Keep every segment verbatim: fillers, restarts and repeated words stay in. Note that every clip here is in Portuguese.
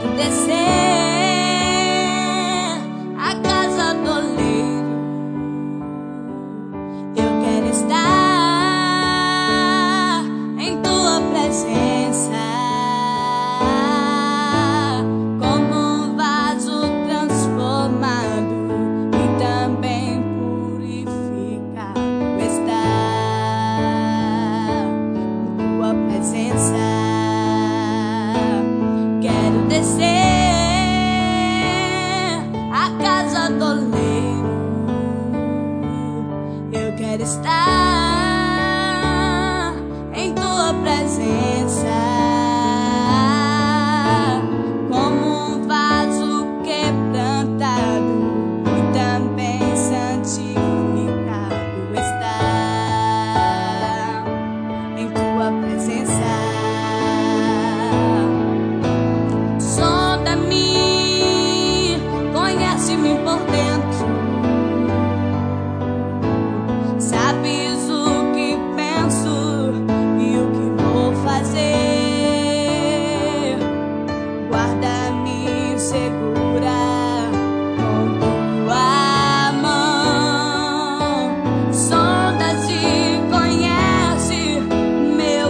Quero descer a casa do oleiro. Eu quero estar em tua presença, como um vaso transformado e também purificado. Estar em tua presença. Quero descer a casa do oleiro. Eu quero estar em tua presença, como um vaso quebrantado e também santificado. Estar em tua presença. Conhece-me por dentro, sabes o que penso e o que vou fazer. Guarda-me, segura com tua mão. Sondas e conhece meu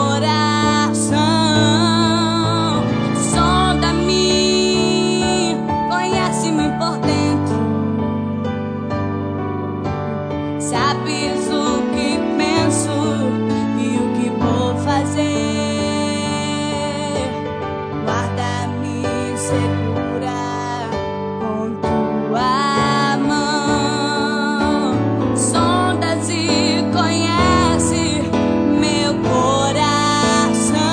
coração. Sonda-me, conhece-me por dentro, sabes o que penso e o que vou fazer. Guarda-me, segura com tua mão. Sondas e conhece meu coração.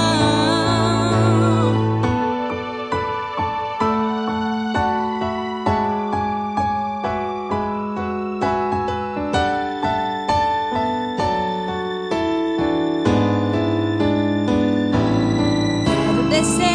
Descer